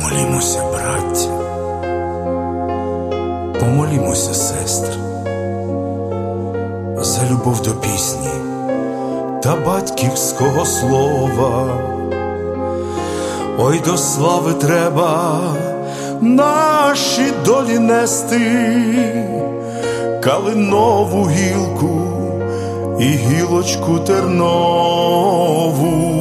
Помолімося, браття, помолімося, сестри, за любов до пісні та батьківського слова. Ой, до слави треба наші долі нести, калинову гілку і гілочку тернову.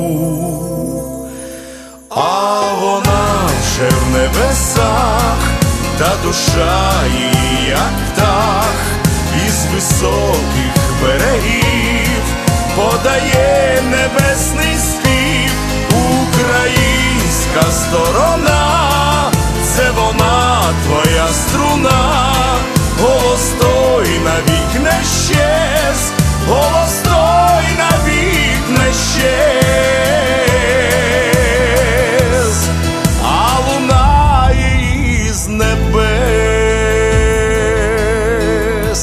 А вона вже в небесах, та душа її, як птах, із високих берегів подає небесний спів. Українська сторона, це вона, твоя струна, голос той навік не щез, голос той навік не щез, а лунає із небес.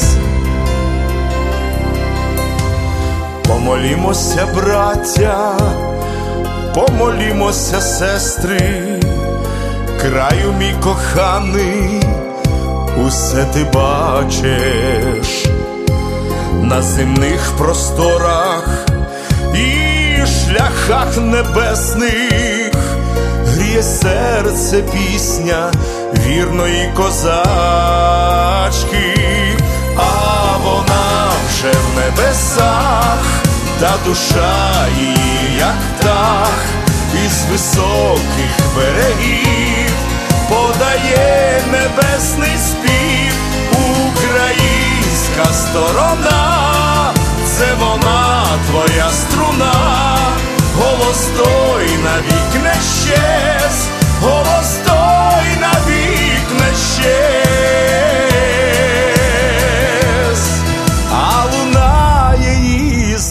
Помолімося, браття, помолімося, сестри, краю мій коханий, усе ти бачиш на земних просторах і шляхах небесних, гріє серце пісня вірної козачки. А вона вже в небесах, та душа її, як птах, із високих берегів подає небесний спів. Українська сторона, це вона, твоя струна, голос той навік не щез, голос той навік не щез, а лунає із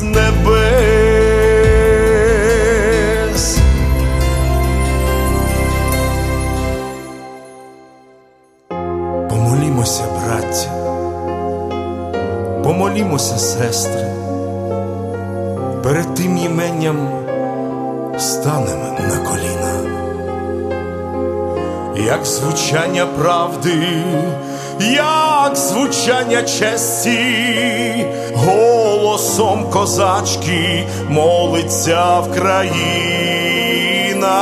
небес. Помолімося, браття, помолімося, сестри, перед тим іменням станемо на коліна. Як звучання правди, як звучання честі, голосом козачки молиться Вкраїна.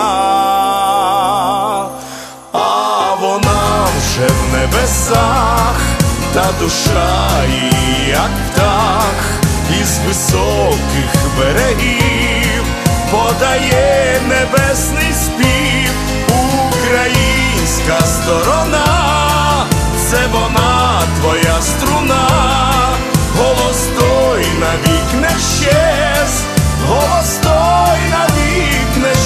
А вона вже в небесах, та душа її, як птах, із високих берегів подає небесний спів. Українська сторона, це вона, твоя струна, голос той навік не щез, голос той навік не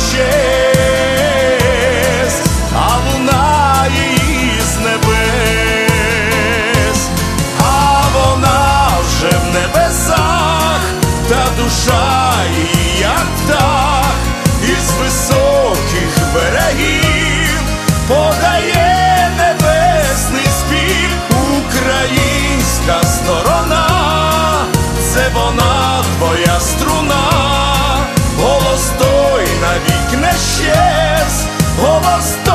щез, а лунає із небес. А вона вже в небесах, та душа її, як птах, із високих берегів подає небесний спів. Українська сторона, це вона, твоя струна, голос той навік не щез, голос